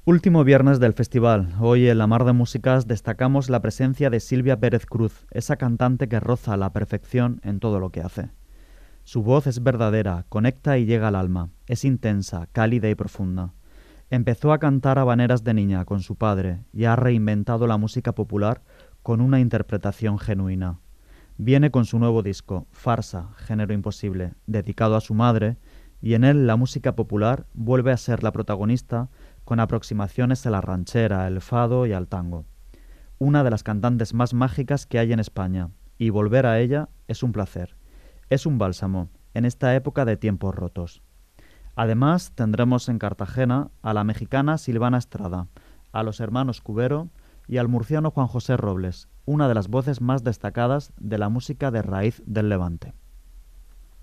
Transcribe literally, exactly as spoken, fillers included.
Último viernes del festival. Hoy en La Mar de Músicas destacamos la presencia de Silvia Pérez Cruz, esa cantante que roza la perfección en todo lo que hace. Su voz es verdadera, conecta y llega al alma, es intensa, cálida y profunda. Empezó a cantar habaneras de niña con su padre y ha reinventado la música popular con una interpretación genuina. Viene con su nuevo disco, Farsa, Género Imposible, dedicado a su madre, y en él la música popular vuelve a ser la protagonista con aproximaciones a la ranchera, el fado y al tango. Una de las cantantes más mágicas que hay en España, y volver a ella es un placer. Es un bálsamo en esta época de tiempos rotos. Además, tendremos en Cartagena a la mexicana Silvana Estrada, a los hermanos Cubero y al murciano Juan José Robles, una de las voces más destacadas de la música de raíz del Levante.